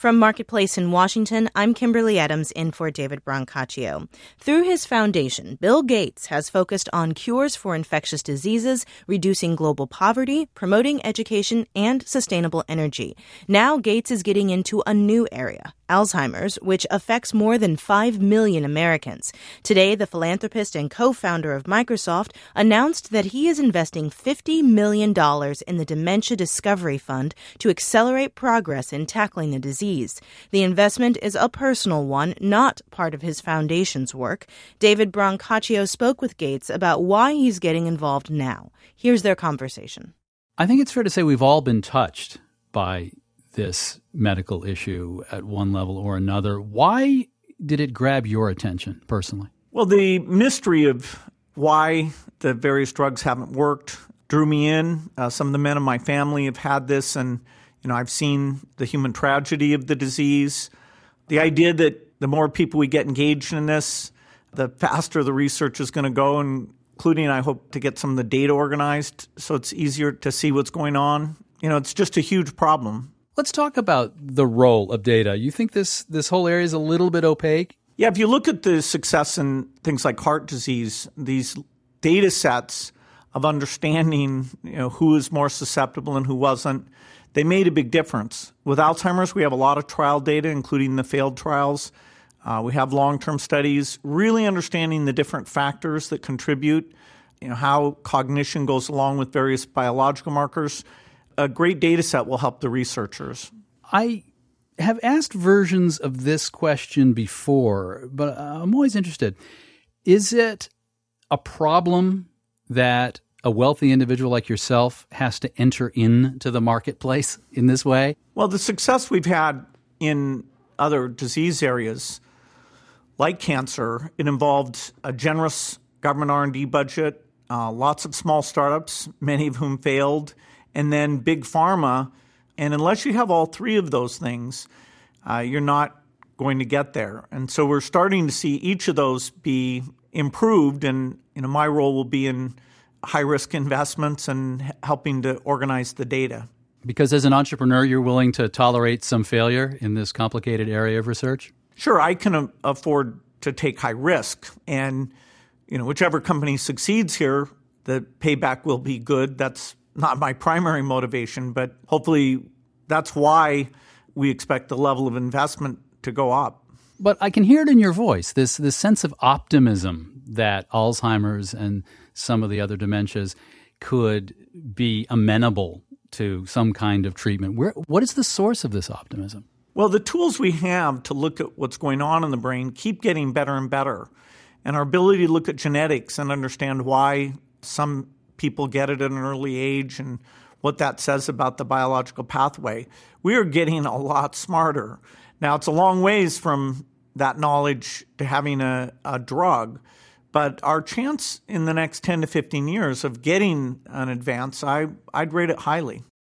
From Marketplace in Washington, I'm Kimberly Adams in for David Brancaccio. Through his foundation, Bill Gates has focused on cures for infectious diseases, reducing global poverty, promoting education, and sustainable energy. Now Gates is getting into a new area, Alzheimer's, which affects more than 5 million Americans. Today, the philanthropist and co-founder of Microsoft announced that he is investing $50 million in the Dementia Discovery Fund to accelerate progress in tackling the disease. The investment is a personal one, not part of his foundation's work. David Brancaccio spoke with Gates about why he's getting involved now. Here's their conversation. I think it's fair to say we've all been touched by this medical issue at one level or another. Why did it grab your attention personally? Well, the mystery of why the various drugs haven't worked drew me in. Some of the men in my family have had this, and I've seen the human tragedy of the disease. The idea that the more people we get engaged in this, the faster the research is going to go, including, I hope, to get some of the data organized so it's easier to see what's going on. It's just a huge problem. Let's talk about the role of data. You think this whole area is a little bit opaque? Yeah, if you look at the success in things like heart disease, these data sets of understanding who is more susceptible and who wasn't, they made a big difference. With Alzheimer's, we have a lot of trial data, including the failed trials. We have long-term studies, really understanding the different factors that contribute, how cognition goes along with various biological markers. A great data set will help the researchers. I have asked versions of this question before, but I'm always interested. Is it a problem that a wealthy individual like yourself has to enter into the marketplace in this way? Well, the success we've had in other disease areas, like cancer, it involved a generous government R&D budget, lots of small startups, many of whom failed, and then big pharma. And unless you have all three of those things, you're not going to get there. And so we're starting to see each of those be improved. And my role will be in high-risk investments and helping to organize the data. Because as an entrepreneur, you're willing to tolerate some failure in this complicated area of research? Sure, I can afford to take high risk. And, whichever company succeeds here, the payback will be good. That's not my primary motivation, but hopefully that's why we expect the level of investment to go up. But I can hear it in your voice, this sense of optimism that Alzheimer's and some of the other dementias could be amenable to some kind of treatment. What is the source of this optimism? Well, the tools we have to look at what's going on in the brain keep getting better and better. And our ability to look at genetics and understand why some people get it at an early age and what that says about the biological pathway, we are getting a lot smarter. Now, it's a long ways from that knowledge to having a drug, but our chance in the next 10 to 15 years of getting an advance, I'd rate it highly.